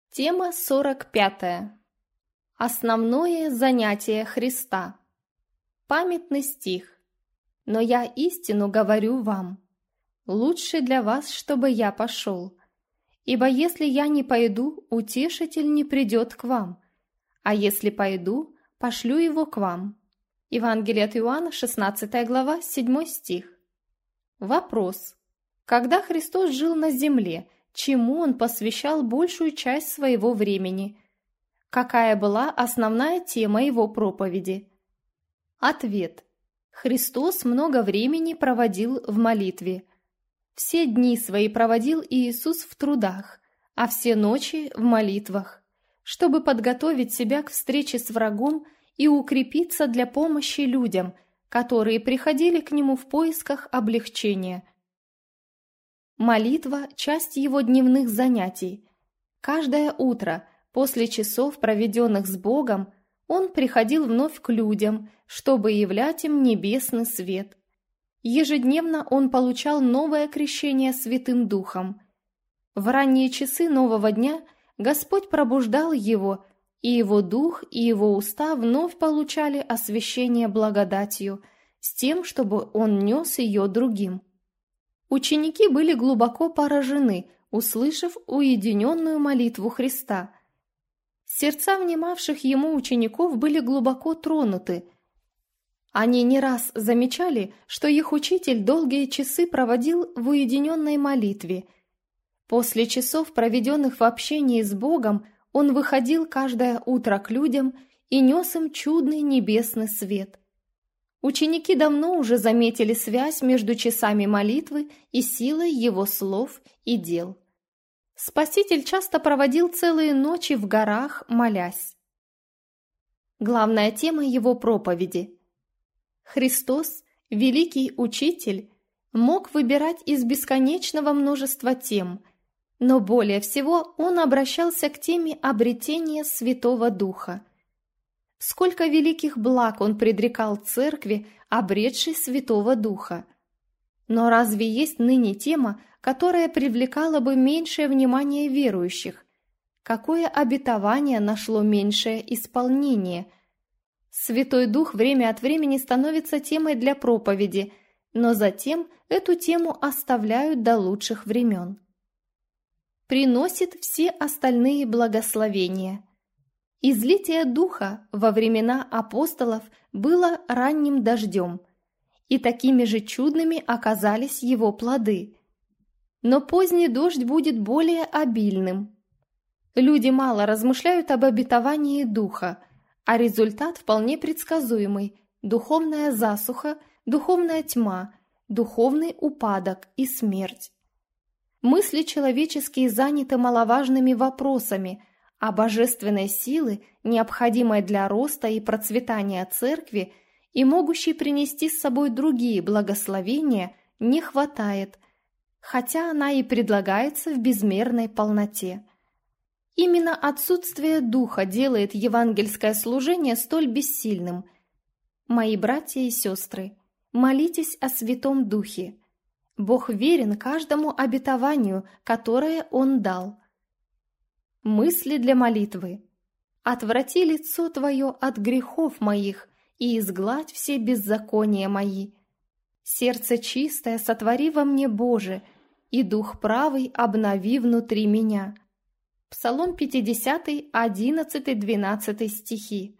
Тема 45. Основное занятие Христа. Памятный стих. «Но я истину говорю вам, лучше для вас, чтобы я пошел. Ибо если я не пойду, утешитель не придет к вам, а если пойду, пошлю его к вам». Евангелие от Иоанна, 16 глава, 7 стих. Вопрос. Когда Христос жил на земле, чему Он посвящал большую часть своего времени? Какая была основная тема Его проповеди? Ответ. Христос много времени проводил в молитве. Все дни свои проводил Иисус в трудах, а все ночи в молитвах, чтобы подготовить себя к встрече с врагом и укрепиться для помощи людям, которые приходили к Нему в поисках облегчения. Молитва – часть Его дневных занятий. Каждое утро, после часов, проведенных с Богом, Он приходил вновь к людям, чтобы являть им небесный свет. Ежедневно Он получал новое крещение Святым Духом. В ранние часы нового дня Господь пробуждал Его, и Его Дух, и Его уста вновь получали освящение благодатью, с тем, чтобы Он нес ее другим. Ученики были глубоко поражены, услышав уединенную молитву Христа. Сердца внимавших Ему учеников были глубоко тронуты. Они не раз замечали, что их учитель долгие часы проводил в уединенной молитве. После часов, проведенных в общении с Богом, Он выходил каждое утро к людям и нес им чудный небесный свет. Ученики давно уже заметили связь между часами молитвы и силой Его слов и дел. Спаситель часто проводил целые ночи в горах, молясь. Главная тема Его проповеди. Христос, великий учитель, мог выбирать из бесконечного множества тем, но более всего Он обращался к теме обретения Святого Духа. Сколько великих благ Он предрекал церкви, обретшей Святого Духа. Но разве есть ныне тема, которая привлекала бы меньшее внимание верующих? Какое обетование нашло меньшее исполнение? Святой Дух время от времени становится темой для проповеди, но затем эту тему оставляют до лучших времен. Приносит все остальные благословения. Излитие Духа во времена апостолов было ранним дождем, и такими же чудными оказались его плоды. Но поздний дождь будет более обильным. Люди мало размышляют об обетовании Духа, а результат вполне предсказуемый – духовная засуха, духовная тьма, духовный упадок и смерть. Мысли человеческие заняты маловажными вопросами, а божественной силы, необходимой для роста и процветания церкви и могущей принести с собой другие благословения, не хватает, хотя она и предлагается в безмерной полноте. Именно отсутствие Духа делает евангельское служение столь бессильным. Мои братья и сестры, молитесь о Святом Духе. Бог верен каждому обетованию, которое Он дал. Мысли для молитвы. «Отврати лицо Твое от грехов моих и изгладь все беззакония мои. Сердце чистое сотвори во мне, Боже, и дух правый обнови внутри меня». Псалом 50, 11-12 стихи.